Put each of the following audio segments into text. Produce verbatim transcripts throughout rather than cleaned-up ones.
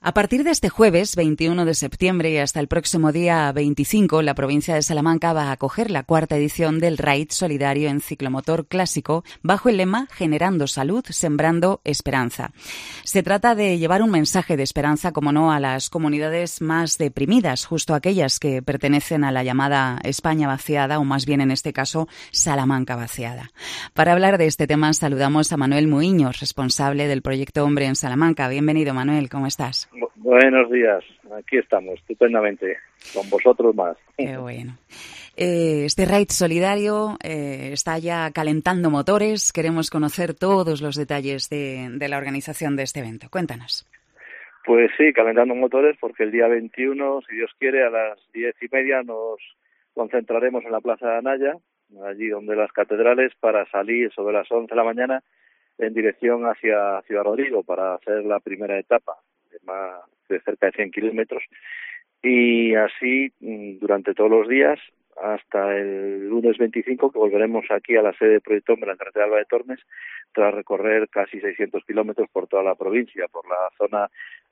A partir de este jueves, veintiuno de septiembre, y hasta el próximo día veinticinco, la provincia de Salamanca va a acoger la cuarta edición del Raid Solidario en Ciclomotor Clásico bajo el lema Generando Salud, Sembrando Esperanza. Se trata de llevar un mensaje de esperanza, como no, a las comunidades más deprimidas, justo aquellas que pertenecen a la llamada España vaciada, o más bien en este caso, Salamanca vaciada. Para hablar de este tema saludamos a Manuel Muiños, responsable del proyecto Hombre en Salamanca. Bienvenido, Manuel, ¿cómo estás? Buenos días, aquí estamos, estupendamente, con vosotros más. Qué bueno. Eh, este Raid Solidario eh, está ya calentando motores. Queremos conocer todos los detalles de, de la organización de este evento. Cuéntanos. Pues sí, calentando motores, porque el día veintiuno, si Dios quiere, a las diez y media nos concentraremos en la Plaza de Anaya, allí donde las catedrales, para salir sobre las once de la mañana en dirección hacia Ciudad Rodrigo para hacer la primera etapa, de, más, de cerca de cien kilómetros, y así durante todos los días hasta el lunes veinticinco, que volveremos aquí a la sede de Proyecto Hombre, en la carretera de Alba de Tormes, tras recorrer casi seiscientos kilómetros por toda la provincia, por la zona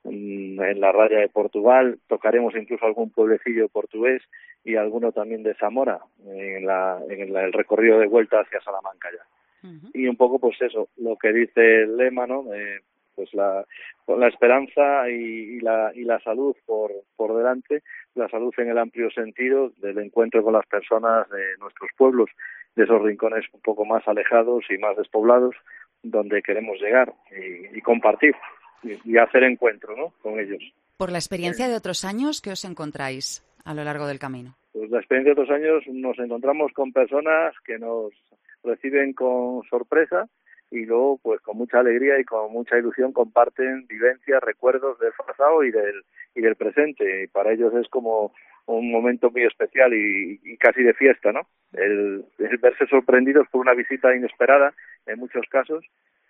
en la raya de Portugal. Tocaremos incluso algún pueblecillo portugués y alguno también de Zamora en, la, en la, el recorrido de vuelta hacia Salamanca ya. Uh-huh. Y un poco pues eso, lo que dice el lema, ¿no? Eh, pues la, la esperanza y, y la y la salud por por delante, la salud en el amplio sentido del encuentro con las personas de nuestros pueblos, de esos rincones un poco más alejados y más despoblados, donde queremos llegar y, y compartir y, y hacer encuentro, ¿no?, con ellos. Por la experiencia de otros años, ¿qué os encontráis a lo largo del camino? Pues la experiencia de otros años nos encontramos con personas que nos reciben con sorpresa y luego, pues con mucha alegría y con mucha ilusión comparten vivencias, recuerdos del pasado y del y del presente. Y para ellos es como un momento muy especial y, y casi de fiesta, ¿no? El, el verse sorprendidos por una visita inesperada, en muchos casos,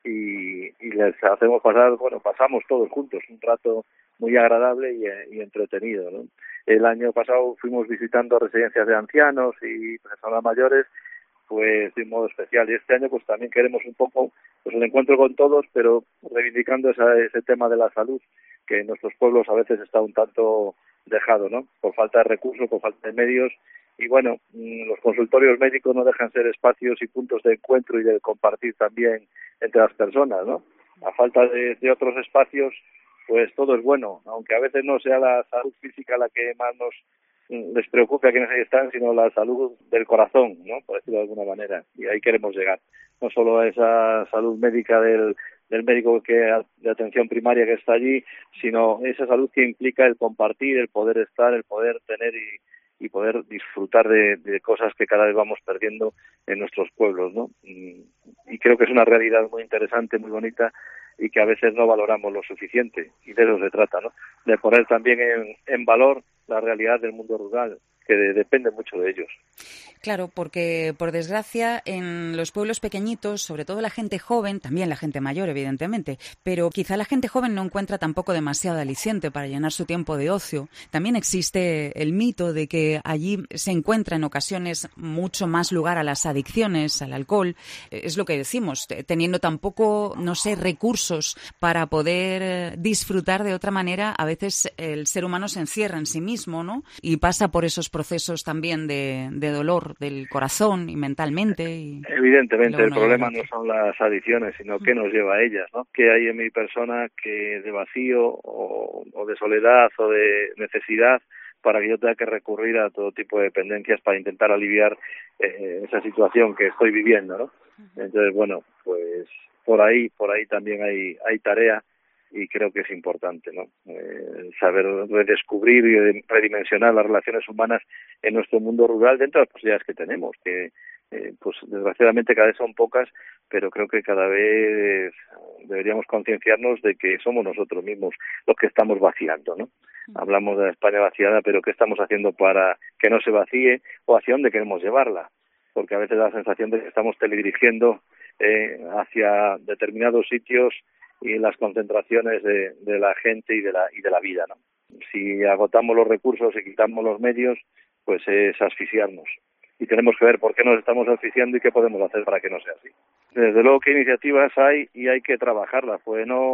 y, y les hacemos pasar, bueno, pasamos todos juntos un rato muy agradable y, y entretenido, ¿no? El año pasado fuimos visitando residencias de ancianos y personas mayores, pues de un modo especial, y este año pues también queremos un poco pues el encuentro con todos, pero reivindicando esa, ese tema de la salud que en nuestros pueblos a veces está un tanto dejado, ¿no?, por falta de recursos, por falta de medios, y bueno, los consultorios médicos no dejan ser espacios y puntos de encuentro y de compartir también entre las personas, ¿no? A falta de, de otros espacios, pues todo es bueno, aunque a veces no sea la salud física la que más nos les preocupa a quienes ahí están, sino la salud del corazón, ¿no?, por decirlo de alguna manera, y ahí queremos llegar, no solo a esa salud médica del, del médico que de atención primaria que está allí, sino esa salud que implica el compartir, el poder estar, el poder tener y, y poder disfrutar de, de cosas que cada vez vamos perdiendo en nuestros pueblos, ¿no? Y, y creo que es una realidad muy interesante, muy bonita, y que a veces no valoramos lo suficiente, y de eso se trata, ¿no?, de poner también en, en valor la realidad del mundo rural, que de, depende mucho de ellos. Claro, porque por desgracia en los pueblos pequeñitos, sobre todo la gente joven, también la gente mayor evidentemente, pero quizá la gente joven no encuentra tampoco demasiado aliciente para llenar su tiempo de ocio. También existe el mito de que allí se encuentra en ocasiones mucho más lugar a las adicciones, al alcohol. Es lo que decimos, teniendo tampoco, no sé, recursos para poder disfrutar de otra manera, a veces el ser humano se encierra en sí mismo, ¿no?, y pasa por esos procesos también de, de dolor del corazón y mentalmente. Y evidentemente el problema no son las adicciones, sino qué nos lleva a ellas, ¿no? ¿Qué hay en mi persona que de vacío o, o de soledad o de necesidad para que yo tenga que recurrir a todo tipo de dependencias para intentar aliviar eh, esa situación que estoy viviendo, ¿no? Entonces, bueno, pues por ahí por ahí también hay hay tarea, y creo que es importante, ¿no?, eh, saber redescubrir y redimensionar las relaciones humanas en nuestro mundo rural dentro de las posibilidades que tenemos, que eh, pues desgraciadamente cada vez son pocas, pero creo que cada vez deberíamos concienciarnos de que somos nosotros mismos los que estamos vaciando, ¿no? Hablamos de la España vaciada, pero ¿qué estamos haciendo para que no se vacíe, o hacia dónde queremos llevarla? Porque a veces da la sensación de que estamos teledirigiendo eh, hacia determinados sitios y las concentraciones de, de la gente y de la y de la vida, ¿no? Si agotamos los recursos y quitamos los medios, pues es asfixiarnos. Y tenemos que ver por qué nos estamos asfixiando y qué podemos hacer para que no sea así. Desde luego que iniciativas hay y hay que trabajarlas, pues no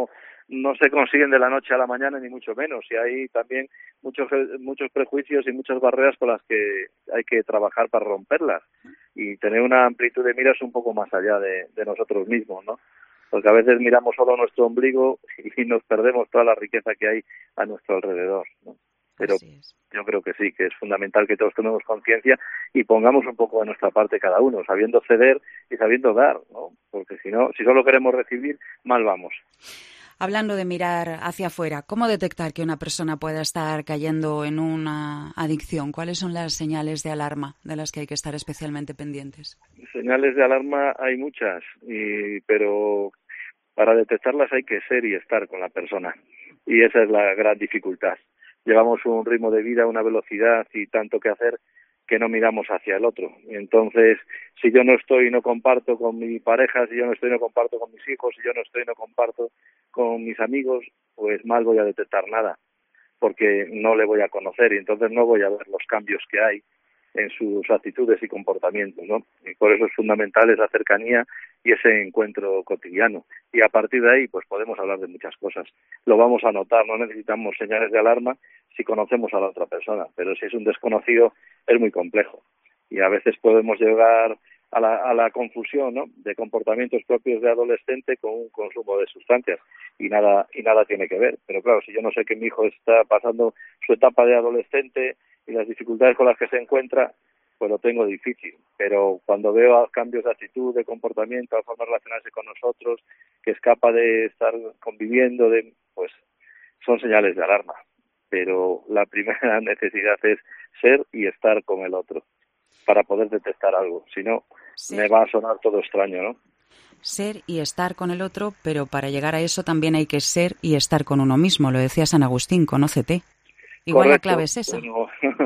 no se consiguen de la noche a la mañana, ni mucho menos, y hay también muchos muchos prejuicios y muchas barreras con las que hay que trabajar para romperlas y tener una amplitud de miras un poco más allá de, de nosotros mismos, ¿no? Porque a veces miramos solo nuestro ombligo y nos perdemos toda la riqueza que hay a nuestro alrededor, ¿no? Pero yo creo que sí, que es fundamental que todos tomemos conciencia y pongamos un poco de nuestra parte cada uno, sabiendo ceder y sabiendo dar, ¿no? Porque si no, si solo queremos recibir, mal vamos. Hablando de mirar hacia afuera, ¿cómo detectar que una persona pueda estar cayendo en una adicción? ¿Cuáles son las señales de alarma de las que hay que estar especialmente pendientes? Señales de alarma hay muchas, y, pero para detectarlas hay que ser y estar con la persona. Y esa es la gran dificultad. Llevamos un ritmo de vida, una velocidad y tanto que hacer que no miramos hacia el otro. Y entonces, si yo no estoy y no comparto con mi pareja, si yo no estoy y no comparto con mis hijos, si yo no estoy y no comparto con mis amigos, pues mal voy a detectar nada, porque no le voy a conocer y entonces no voy a ver los cambios que hay en sus actitudes y comportamientos, ¿no? Y por eso es fundamental esa cercanía y ese encuentro cotidiano. Y a partir de ahí, pues podemos hablar de muchas cosas. Lo vamos a notar, no necesitamos señales de alarma si conocemos a la otra persona, pero si es un desconocido es muy complejo. Y a veces podemos llegar a la, a la confusión, ¿no?, de comportamientos propios de adolescente con un consumo de sustancias y nada y nada tiene que ver. Pero claro, si yo no sé que mi hijo está pasando su etapa de adolescente y las dificultades con las que se encuentra, pues lo tengo difícil. Pero cuando veo cambios de actitud, de comportamiento, a forma de relacionarse con nosotros, que es capaz de estar conviviendo, de, pues son señales de alarma. Pero la primera necesidad es ser y estar con el otro para poder detectar algo. Si no, sí, me va a sonar todo extraño, ¿no? Ser y estar con el otro, pero para llegar a eso también hay que ser y estar con uno mismo. Lo decía San Agustín, conócete. Igual correcto. La clave es esa. Bueno,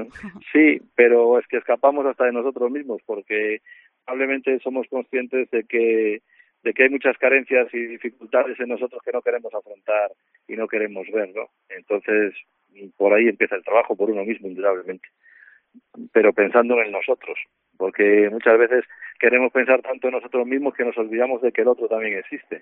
sí, pero es que escapamos hasta de nosotros mismos, porque probablemente somos conscientes de que de que hay muchas carencias y dificultades en nosotros que no queremos afrontar y no queremos ver, ¿no? Entonces, por ahí empieza el trabajo, por uno mismo, indudablemente. Pero pensando en nosotros, porque muchas veces queremos pensar tanto en nosotros mismos que nos olvidamos de que el otro también existe.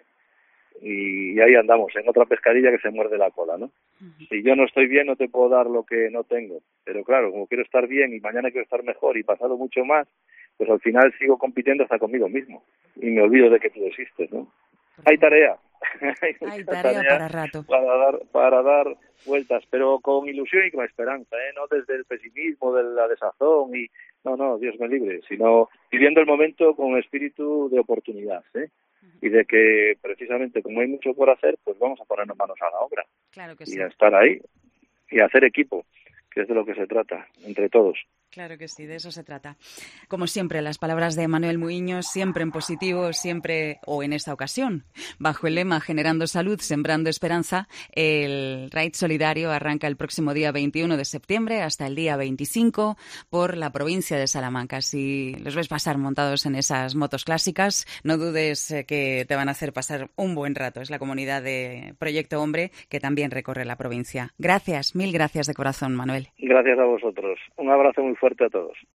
Y ahí andamos, en otra pescadilla que se muerde la cola, ¿no? Uh-huh. Si yo no estoy bien, no te puedo dar lo que no tengo. Pero claro, como quiero estar bien y mañana quiero estar mejor y pasado mucho más, pues al final sigo compitiendo hasta conmigo mismo. Y me olvido de que tú existes, ¿no? Perfecto. Hay tarea. Hay, Hay tarea, tarea para rato. Para dar, para dar vueltas, pero con ilusión y con esperanza, ¿eh? No desde el pesimismo, de la desazón y... No, no, Dios me libre, sino viviendo el momento con espíritu de oportunidad, ¿eh? Y de que precisamente como hay mucho por hacer, pues vamos a ponernos manos a la obra. Claro que y sí. a estar ahí y a hacer equipo, que es de lo que se trata, entre todos. Claro que sí, de eso se trata. Como siempre, las palabras de Manuel Muiños, siempre en positivo, siempre, o en esta ocasión, bajo el lema Generando Salud, Sembrando Esperanza. El Raid Solidario arranca el próximo día veintiuno de septiembre hasta el día veinticinco por la provincia de Salamanca. Si los ves pasar montados en esas motos clásicas, no dudes que te van a hacer pasar un buen rato. Es la comunidad de Proyecto Hombre que también recorre la provincia. Gracias, mil gracias de corazón, Manuel. Gracias a vosotros. Un abrazo muy fuerte a todos.